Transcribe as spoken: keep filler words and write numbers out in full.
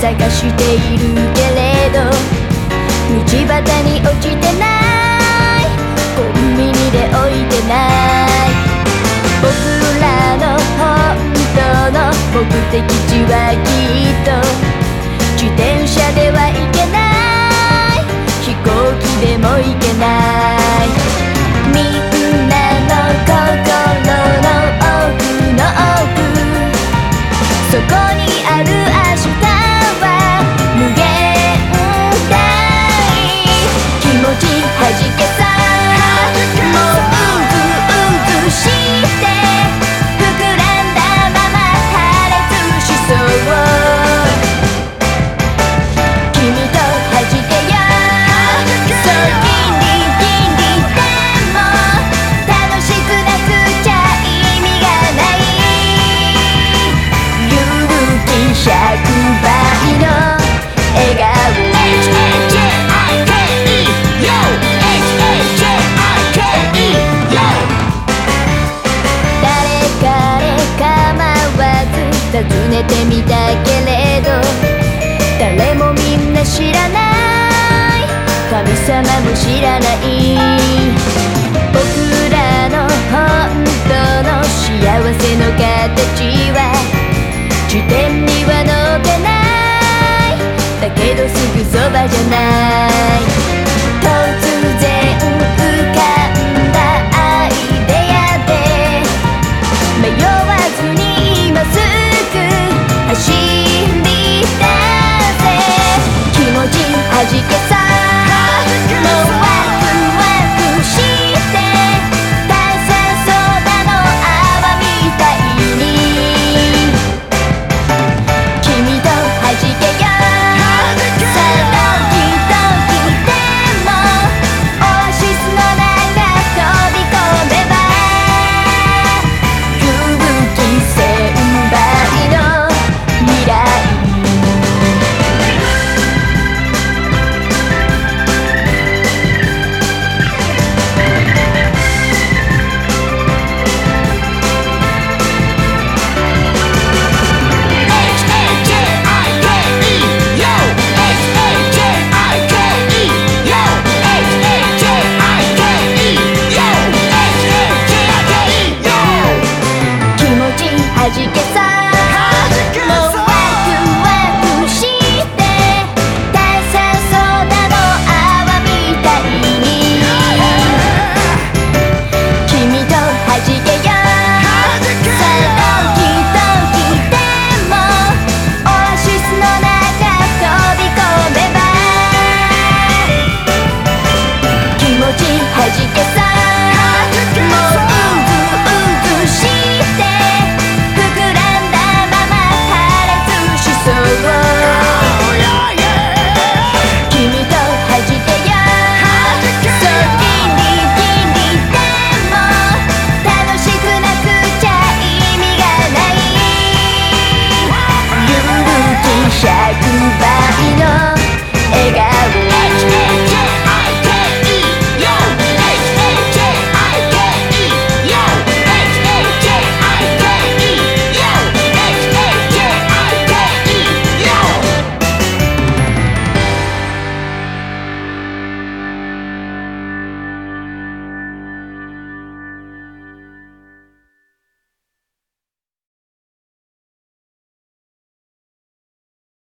探しているけれど道端に落ちてないコンビニで置いてない僕らの本当の目的地はきっと自転車では行けない飛行機でも行けないみんなの心の奥の奥そこにある明日は無限大気持ちはじけさもううずうずして膨らんだまま破裂しそう君とはじけよそうギリギリでも楽しくなくちゃ意味がない勇気ひゃくばいの笑顔尋ねてみたけれど誰もみんな知らない神様も知らない僕らの本当の幸せの形は辞典には載ってないだけどすぐそばじゃない突然浮かんだアイデアで迷わずに今すぐ走り出せ気持ちはじけさもうワクワクして大切そうなの泡みたいに君とはじけよさあドキドキでもオアシスの中飛び込めば勇気せんばいの未来気持ちはじけさもうワクワクして大切そうなの泡みたいに君とはじけよさあドキドキでもオアシスの中飛び込めば気持ちはじけさもううずうずして膨らんだまま破裂しそう